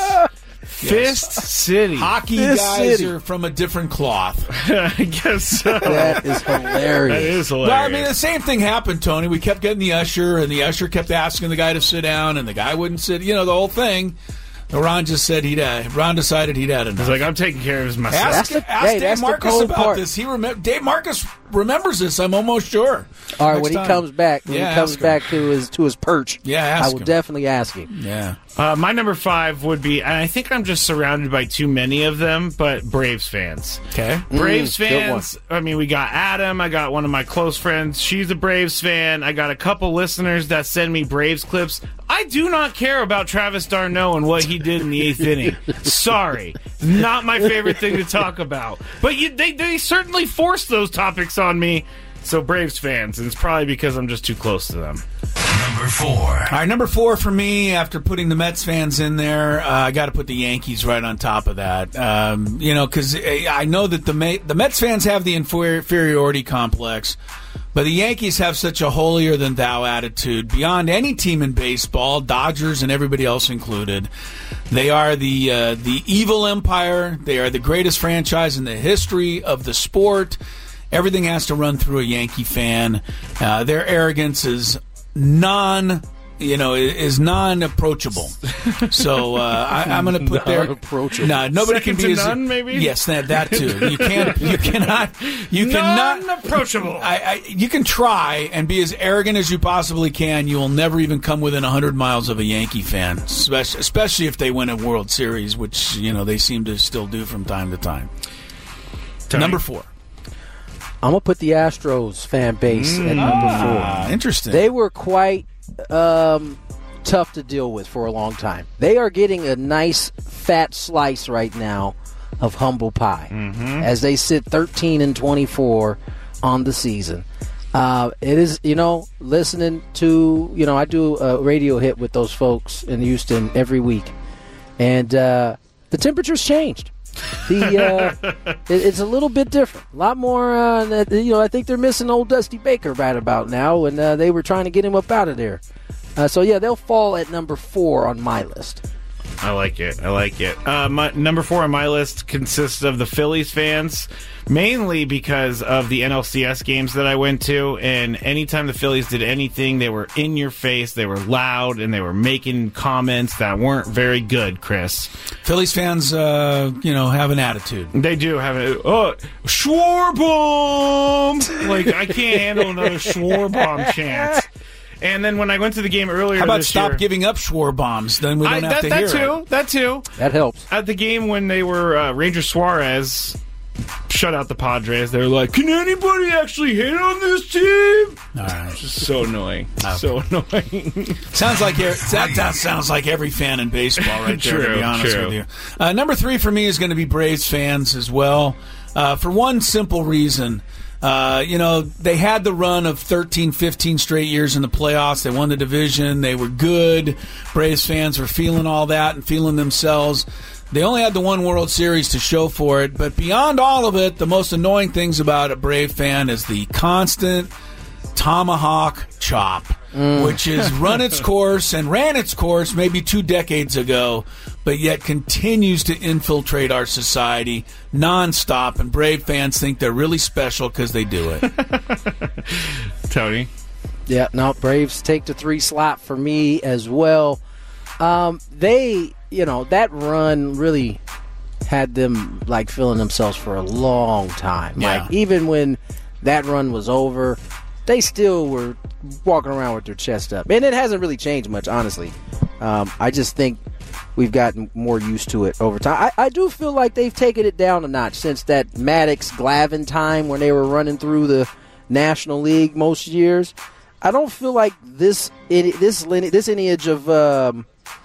Fist yes. City. Hockey Fist guys City. are from a different cloth. I guess so. That is hilarious. That is hilarious. Well, I mean, the same thing happened, Tony. We kept getting the usher, and the usher kept asking the guy to sit down, and the guy wouldn't sit. You know, the whole thing. Ron just said he'd. Uh, Ron decided he'd had enough. He's like, I'm taking care of this myself. Ask, the, ask hey, Dave Marcus about part. this. He rem- Dave Marcus remembers this. I'm almost sure. All right, Next when he time. comes back, when yeah, he comes back to his to his perch, yeah, ask I will him. definitely ask him. Yeah. Uh, my number five would be, and I think I'm just surrounded by too many of them, but Braves fans. Okay. Braves Mm, fans. I mean, we got Adam. I got one of my close friends. She's a Braves fan. I got a couple listeners that send me Braves clips. I do not care about Travis d'Arnaud and what he did in the eighth inning. Sorry. Not my favorite thing to talk about. But you, they, they certainly forced those topics on me. So Braves fans, and it's probably because I'm just too close to them. Number four. All right, number four for me, after putting the Mets fans in there, uh, I got to put the Yankees right on top of that. Um, you know, because I know that the, Ma- the Mets fans have the inferiority complex, but the Yankees have such a holier-than-thou attitude beyond any team in baseball, Dodgers and everybody else included. They are the uh, the evil empire. They are the greatest franchise in the history of the sport. Everything has to run through a Yankee fan. Uh, their arrogance is non you know, is non-approachable. So uh, I, I'm going to put there. Non-approachable. No, nobody Second can be to as none, maybe? Yes, that that too. You can't. You cannot. You cannot. Non-approachable. I, I, you can try and be as arrogant as you possibly can. You will never even come within one hundred miles of a Yankee fan, especially, especially if they win a World Series, which you know they seem to still do from time to time. Tony. Number four. I'm going to put the Astros fan base mm. at number ah, four. Interesting. They were quite um, tough to deal with for a long time. They are getting a nice fat slice right now of humble pie mm-hmm. as they sit thirteen and twenty-four on the season. Uh, it is, you know, listening to, you know, I do a radio hit with those folks in Houston every week, and uh, the temperature's changed. The uh, it, it's a little bit different, a lot more. Uh, you know, I think they're missing old Dusty Baker right about now, and uh, they were trying to get him up out of there. Uh, so yeah, they'll fall at number four on my list. I like it. I like it. Uh, my, number four on my list consists of the Phillies fans, mainly because of the N L C S games that I went to. And anytime the Phillies did anything, they were in your face, they were loud, and they were making comments that weren't very good, Chris. Phillies fans, uh, you know, have an attitude. They do have a uh, Schwarbomb! Like, I can't handle another Schwarbomb chant. And then when I went to the game earlier, how about this stop year, giving up Schwar bombs? Then we don't I, have that, to that hear too, it. That too. That helps. At the game when they were uh, Ranger Suarez shut out the Padres, they were like, "Can anybody actually hit on this team?" All right, just so annoying, okay. so annoying. Sounds like that, that sounds like every fan in baseball, right there. True, to be honest true. with you, uh, number three for me is going to be Braves fans as well, uh, for one simple reason. Uh, you know, they had the run of thirteen, fifteen straight years in the playoffs. They won the division. They were good. Braves fans were feeling all that and feeling themselves. They only had the one World Series to show for it. But beyond all of it, the most annoying things about a Brave fan is the constant tomahawk chop, mm. which has run its course and ran its course maybe two decades ago, but yet continues to infiltrate our society nonstop. And Brave fans think they're really special because they do it. Tony? Yeah, no, Braves take the three slot for me as well. Um, they, you know, that run really had them, like, feeling themselves for a long time. Yeah. Like, even when that run was over, they still were walking around with their chest up. And it hasn't really changed much, honestly. Um, I just think we've gotten more used to it over time. I, I do feel like they've taken it down a notch since that Maddox-Glavine time when they were running through the National League most years. I don't feel like this this this lineage of um,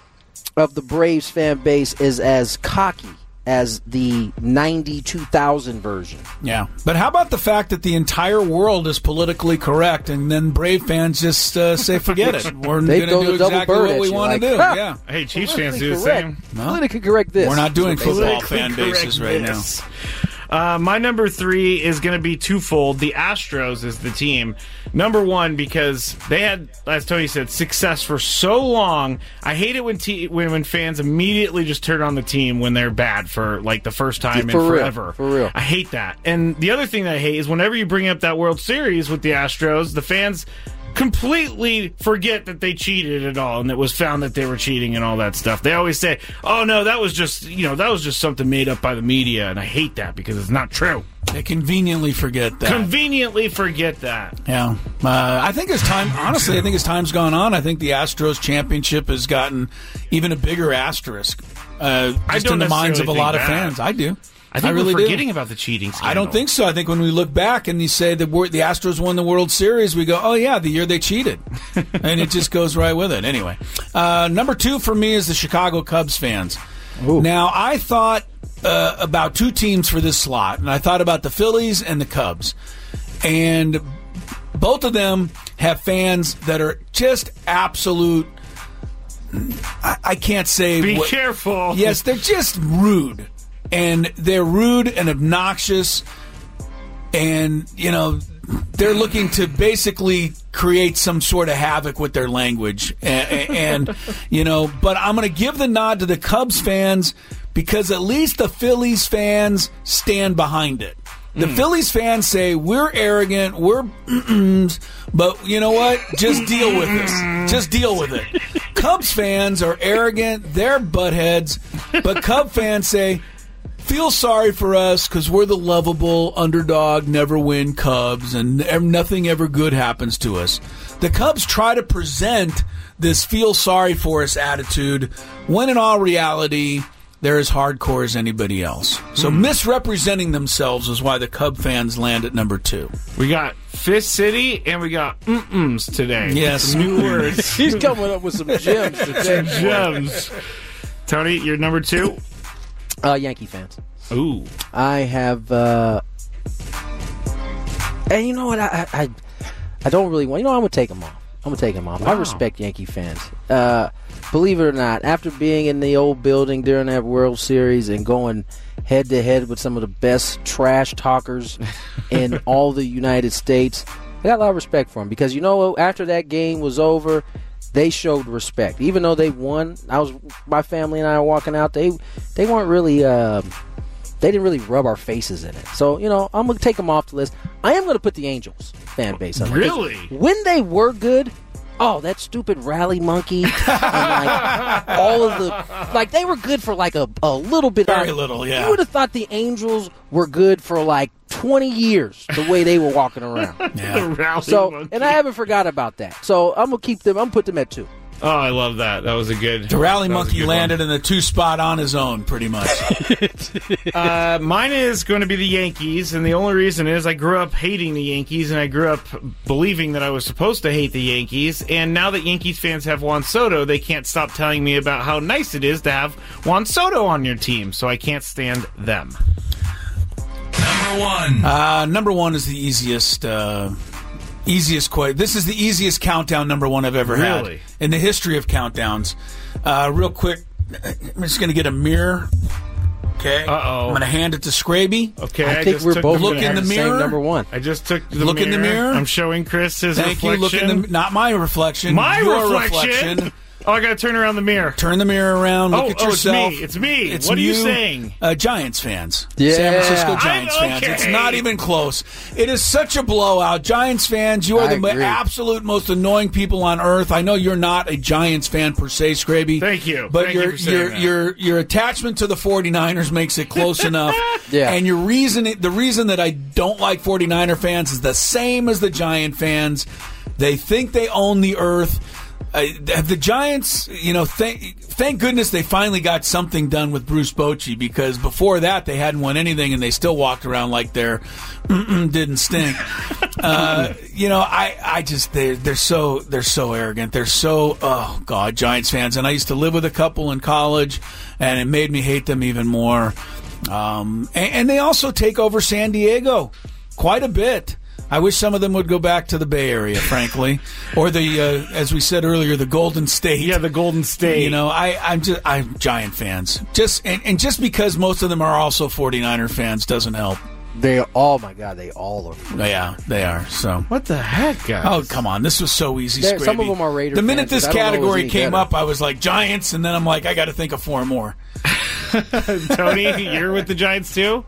of the Braves fan base is as cocky as the ninety-two thousand version. Yeah. But how about the fact that the entire world is politically correct and then Brave fans just uh, say, forget it. We're going to do exactly what we want to do. Huh. Yeah. Hey, Chiefs fans do the correct. same. No. Politically correct this. We're not doing football Politically fan bases right this. now. Uh, my number three is going to be twofold. The Astros is the team. Number one, because they had, as Tony said, success for so long. I hate it when te- when, when fans immediately just turn on the team when they're bad for like the first time for in real, forever. For real. I hate that. And the other thing that I hate is whenever you bring up that World Series with the Astros, the fans completely forget that they cheated at all and it was found that they were cheating and all that stuff. They always say, oh no, that was just, you know, that was just something made up by the media, and I hate that because it's not true. They conveniently forget that. Conveniently forget that. Yeah. Uh, I think as time, honestly, I think as time's gone on, I think the Astros championship has gotten even a bigger asterisk uh, just I don't in the minds of a lot that. of fans. I do. I think I really we're forgetting do. about the cheating scandal. I don't think so. I think when we look back and you say that we're, the Astros won the World Series, we go, oh, yeah, the year they cheated. And it just goes right with it. Anyway, uh, number two for me is the Chicago Cubs fans. Ooh. Now, I thought uh, about two teams for this slot, and I thought about the Phillies and the Cubs. And both of them have fans that are just absolute, I, I can't say. Be what, careful. Yes, they're just rude. And they're rude and obnoxious, and, you know, they're looking to basically create some sort of havoc with their language. And, and you know, but I'm going to give the nod to the Cubs fans because at least the Phillies fans stand behind it. The mm. Phillies fans say we're arrogant, we're mm-ms, but you know what? Just deal with this. Just deal with it. Cubs fans are arrogant, they're buttheads, but Cub fans say, feel sorry for us because we're the lovable underdog, never win Cubs, and nothing ever good happens to us. The Cubs try to present this feel sorry for us attitude when in all reality they're as hardcore as anybody else. So mm. misrepresenting themselves is why the Cub fans land at number two. We got Fist City and we got mm-ms today. Yes. Some new words. He's coming up with some gems today. Some gems. Tony, you're number two? Uh, Yankee fans. Ooh. I have, uh, and you know what? I, I, I don't really want, you know, I'm going to take them off. I'm going to take them off. Wow. I respect Yankee fans. Uh, believe it or not, after being in the old building during that World Series and going head to head with some of the best trash talkers in all the United States, I got a lot of respect for them because, you know, after that game was over, they showed respect. Even though they won, I was, my family and I were walking out, they, they weren't really, uh, they didn't really rub our faces in it. So, you know, I'm going to take them off the list. I am going to put the Angels fan base on there. Really? When they were good, oh, that stupid rally monkey and like all of the, like they were good for like a, a little bit. Very little, yeah. You would have thought the Angels were good for like twenty years the way they were walking around. Yeah. The rally so, monkey. And I haven't forgot about that. So I'm going to keep them, I'm going to put them at two. Oh, I love that. That was a good. The rally monkey landed one. in the two spot on his own, pretty much. uh, mine is going to be the Yankees, and the only reason is I grew up hating the Yankees, and I grew up believing that I was supposed to hate the Yankees. And now that Yankees fans have Juan Soto, they can't stop telling me about how nice it is to have Juan Soto on your team. So I can't stand them. Number one. Uh, number one is the easiest. Uh, Easiest quite. This is the easiest countdown number one I've ever really? had in the history of countdowns. Uh, real quick, I'm just going to get a mirror. Okay. Uh-oh. I'm going to hand it to Scraby. Okay. I, I think just we're took both look in the mirror. Number one. I just took the look mirror. in the mirror. I'm showing Chris his Thank reflection. you. Look in the not my reflection. My your reflection. reflection. Oh, I got to turn around the mirror. Turn the mirror around. Look oh, at yourself. Oh, it's me. It's me. It's what you, are you saying? Uh, Giants fans. Yeah. San Francisco Giants I'm, fans. okay. It's not even close. It is such a blowout. Giants fans, you are I the agree. absolute most annoying people on earth. I know you're not a Giants fan per se, Scraby. Thank you. But Thank your you for saying your that. your your attachment to the 49ers makes it close enough. Yeah. And your reason the reason that I don't like 49er fans is the same as the Giant fans. They think they own the earth. Uh, the Giants, you know, thank, thank goodness they finally got something done with Bruce Bochy because before that they hadn't won anything and they still walked around like their didn't stink. Uh, you know, I, I just they're they're so they're so arrogant. They're so oh god, Giants fans. And I used to live with a couple in college, and it made me hate them even more. Um, and, and they also take over San Diego quite a bit. I wish some of them would go back to the Bay Area, frankly, or the, uh, as we said earlier, the Golden State. Yeah, the Golden State. You know, I, I'm just I'm Giant fans. Just and, and just because most of them are also 49er fans doesn't help. They oh my god, they all are. Yeah, they are. So what the heck, guys? Oh come on, this was so easy. There, some of Scraby. them are Raider The minute fans, this but I don't know category who's came any up, I was like Giants, and then I'm like, I got to think of four more. Tony, you're with the Giants too?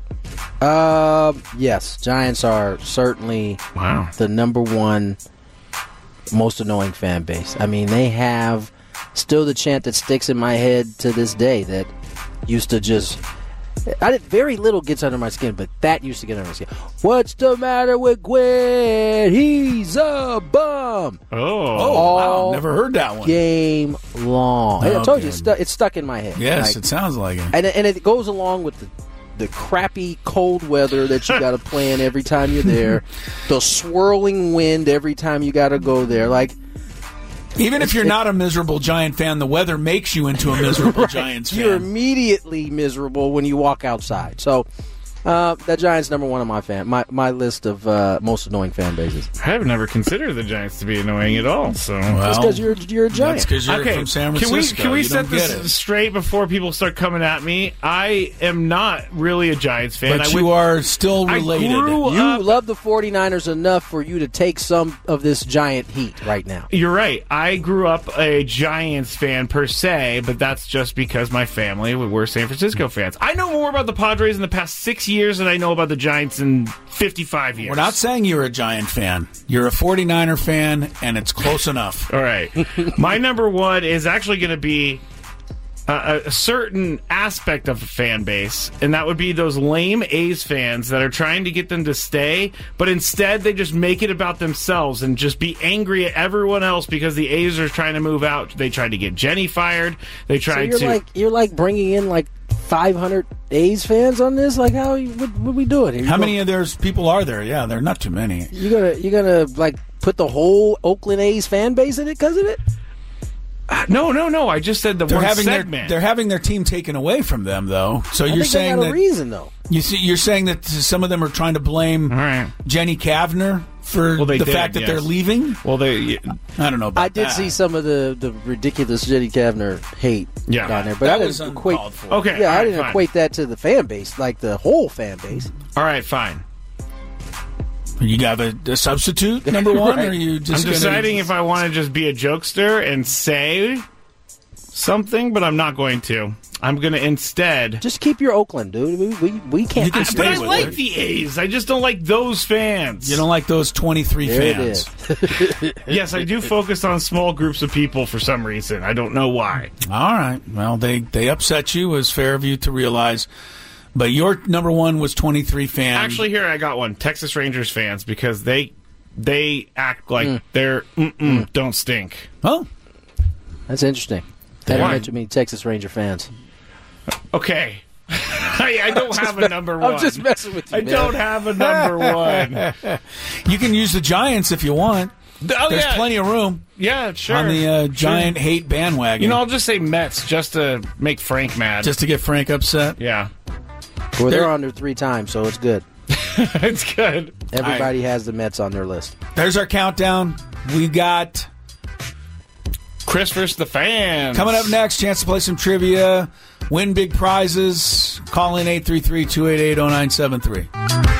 Uh, yes, Giants are certainly wow. the number one most annoying fan base. I mean, they have still the chant that sticks in my head to this day that used to just. I did, very little gets under my skin, but that used to get under my skin. What's the matter with Gwen? He's a bum. Oh, oh wow. Never heard that one. Game long. Oh, I told you, good. it's, stu- it's stuck in my head. Yes, like, it sounds like it. And, and it goes along with the the crappy cold weather that you got to plan every time you're there, the swirling wind every time you got to go there. Like, even if you're not a miserable Giant fan, the weather makes you into a miserable right. Giants fan. You're immediately miserable when you walk outside. So, uh, that Giants number one on my fan my my list of uh, most annoying fan bases. I've never considered the Giants to be annoying at all. So well, that's because you're you're a Giant. That's because you're okay. from San Can Francisco. we can we you set don't get this it. straight before people start coming at me? I am not really a Giants fan. But I you would, are still related. I grew You up, love the 49ers enough for you to take some of this Giant heat right now. You're right. I grew up a Giants fan per se, but that's just because my family were San Francisco fans. I know more about the Padres in the past six years than I know about the Giants in fifty-five years. We're not saying you're a Giant fan. You're a forty-niner fan, and it's close enough. All right. My number one is actually going to be a, a certain aspect of the fan base, and that would be those lame A's fans that are trying to get them to stay, but instead they just make it about themselves and just be angry at everyone else because the A's are trying to move out. They tried to get Jenny fired. They tried so you're to. Like, you're like bringing in like five hundred A's fans on this. Like, how? What, what are we doing here? How many of those people are there? Yeah, there are not too many. You gonna you gonna like put the whole Oakland A's fan base in it because of it? No, no, no. I just said the they're one having segment. Their, they're having their team taken away from them, though. So I you're think saying they got that a reason, though. You see, you're saying that some of them are trying to blame All right. Jenny Kavner for well, the did, fact that yes. they're leaving. Well, they. I don't know. About I did that. see some of the, the ridiculous Jenny Kavner hate Yeah. down there, but that I was didn't equate. uncalled for. Okay. Yeah, all I right, didn't fine. equate that to the fan base, like the whole fan base. All right, fine. You have a, a substitute number one, Right. or are you just I'm deciding gonna, if I want to just be a jokester and say something, but I'm not going to. I'm going to instead. Just keep your Oakland, dude. We we, we can't. You can I, stay but I with like it. the A's. I just don't like those fans. You don't like those twenty-three There fans. it is. Yes, I do focus on small groups of people for some reason. I don't know why. All right. Well, they they upset you. It was fair of you to realize. But your number one was twenty-three fans. Actually, here I got one. Texas Rangers fans, because they they act like mm. they're mm-mm, mm. don't stink. Oh, that's interesting. That Why? mentioned me Texas Ranger fans. Okay. I, I don't have a number one. I'm just messing with you, I man. don't have a number one. You can use the Giants if you want. Oh, There's yeah. plenty of room Yeah, sure. on the uh, Giant Sure. hate bandwagon. You know, I'll just say Mets just to make Frank mad. just to get Frank upset. yeah. Well, they're They're- on there three times, so it's good. It's good. Everybody has the Mets on their list. There's our countdown. We got Chris versus the fans. coming up next. Chance to play some trivia, win big prizes. Call in eight three three, two eight eight, zero nine seven three.